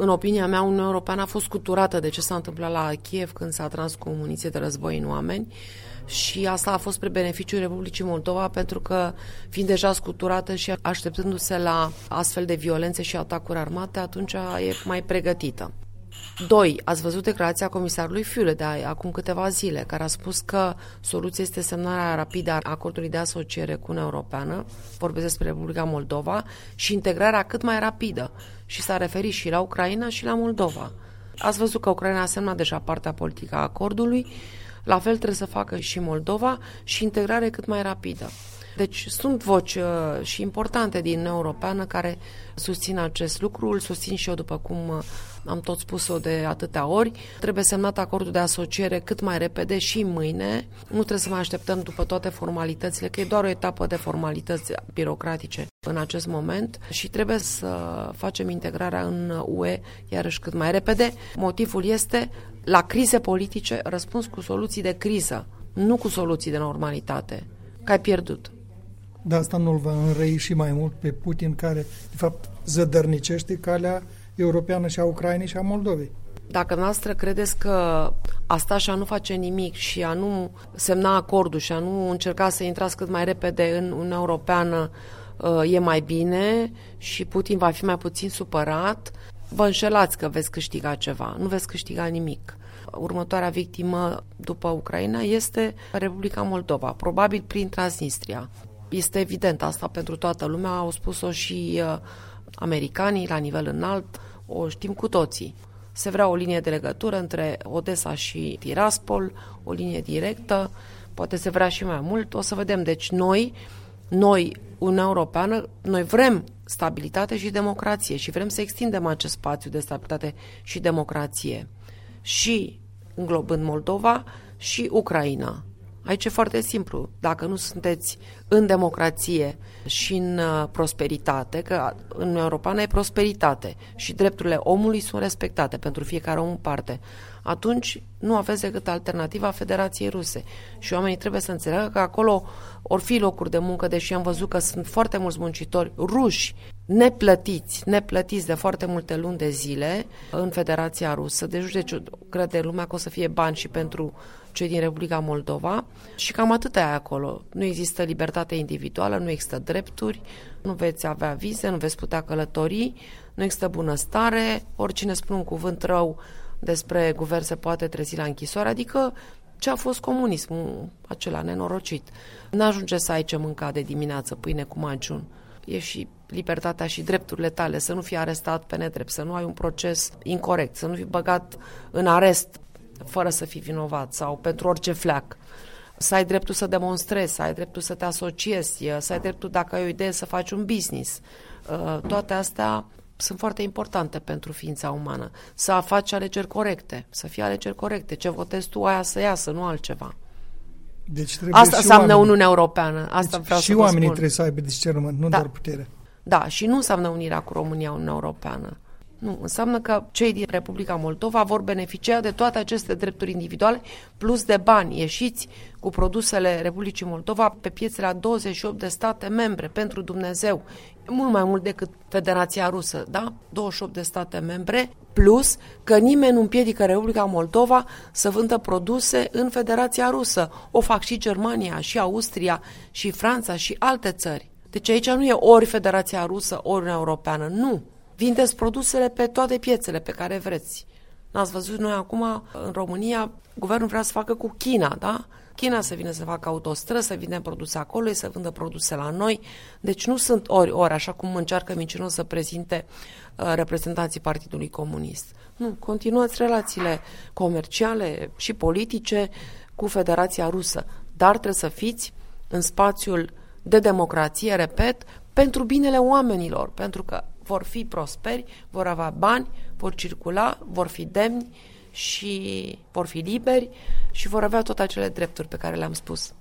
În opinia mea, Uniunea Europeană a fost scuturată de ce s-a întâmplat la Kiev când s-a tras cu muniție de război în oameni și asta a fost spre beneficiul Republicii Moldova pentru că, fiind deja scuturată și așteptându-se la astfel de violențe și atacuri armate, atunci e mai pregătită. 2. Ați văzut declarația comisarului Füle de acum câteva zile, care a spus că soluția este semnarea rapidă a acordului de asociere cu Uniunea Europeană, vorbesc despre Republica Moldova, și integrarea cât mai rapidă. Și s-a referit și la Ucraina și la Moldova. Ați văzut că Ucraina a semnat deja partea politică a acordului, la fel trebuie să facă și Moldova și integrare cât mai rapidă. Deci sunt voci și importante din Uniunea Europeană care susțin acest lucru, îl susțin și eu după cum am tot spus-o de atâtea ori. Trebuie semnat acordul de asociere cât mai repede și mâine. Nu trebuie să mai așteptăm după toate formalitățile, că e doar o etapă de formalități birocratice în acest moment și trebuie să facem integrarea în UE iarăși cât mai repede. Motivul este la crize politice răspuns cu soluții de criză, nu cu soluții de normalitate. Că ai pierdut. Dar asta nu-l va înrăi și mai mult pe Putin, care, de fapt, zădărnicește calea europeană și a Ucrainei și a Moldovei. Dacă noastră credeți că asta și a nu face nimic și a nu semna acordul și a nu încerca să intrați cât mai repede în Uniunea Europeană e mai bine și Putin va fi mai puțin supărat, vă înșelați că veți câștiga ceva. Nu veți câștiga nimic. Următoarea victimă după Ucraina este Republica Moldova, probabil prin Transnistria. Este evident asta pentru toată lumea, au spus-o și americanii la nivel înalt, o știm cu toții. Se vrea o linie de legătură între Odessa și Tiraspol, o linie directă, poate se vrea și mai mult, o să vedem. Deci noi, Uniunea Europeană, noi vrem stabilitate și democrație și vrem să extindem acest spațiu de stabilitate și democrație și înglobând Moldova și Ucraina. Aici e foarte simplu. Dacă nu sunteți în democrație și în prosperitate, că în Uniunea Europeană e prosperitate și drepturile omului sunt respectate pentru fiecare om în parte, atunci nu aveți decât alternativa Federației Ruse. Și oamenii trebuie să înțeleagă că acolo or fi locuri de muncă, deși am văzut că sunt foarte mulți muncitori ruși neplătiți de foarte multe luni de zile în Federația Rusă. Deci crede lumea că o să fie bani și pentru cei din Republica Moldova și cam atât e acolo. Nu există libertate individuală, nu există drepturi, nu veți avea vize, nu veți putea călători, nu există bunăstare, oricine spune un cuvânt rău despre guvern se poate trezi la închisoare, adică ce a fost comunismul acela nenorocit. N-ajunge să ai ce mânca de dimineață, pâine cu magiun. E și libertatea și drepturile tale, să nu fii arestat pe nedrept, să nu ai un proces incorect, să nu fii băgat în arest fără să fii vinovat sau pentru orice fleac. Să ai dreptul să demonstrezi, să ai dreptul să te asociezi, să ai dreptul, dacă ai o idee, să faci un business. Toate astea sunt foarte importante pentru ființa umană. Să faci alegeri corecte, să fie alegeri corecte. Ce votezi tu, aia să iasă, nu altceva. Deci asta înseamnă Uniunea Europeană. Asta vreau și să vă oamenii spun. trebuie să aibă discernământ, nu doar putere. Da, și nu înseamnă unirea cu România în Uniunea Europeană. Nu, înseamnă că cei din Republica Moldova vor beneficia de toate aceste drepturi individuale plus de bani ieșiți cu produsele Republicii Moldova pe piețele a 28 de state membre, pentru Dumnezeu. E mult mai mult decât Federația Rusă, da? 28 de state membre, plus că nimeni nu împiedică Republica Moldova să vândă produse în Federația Rusă. O fac și Germania, și Austria, și Franța, și alte țări. Deci aici nu e ori Federația Rusă, ori Uniunea Europeană, nu. Vindeți produsele pe toate piețele pe care vreți. N-ați văzut noi acum, în România, guvernul vrea să facă cu China, da? China să vină să facă autostrăzi, să vindem produse acolo, să vândă produse la noi. Deci nu sunt ori, așa cum încearcă mincinos să prezinte reprezentanții Partidului Comunist. Nu, continuați relațiile comerciale și politice cu Federația Rusă, dar trebuie să fiți în spațiul de democrație, repet, pentru binele oamenilor, pentru că vor fi prosperi, vor avea bani, vor circula, vor fi demni și vor fi liberi și vor avea toate acele drepturi pe care le-am spus.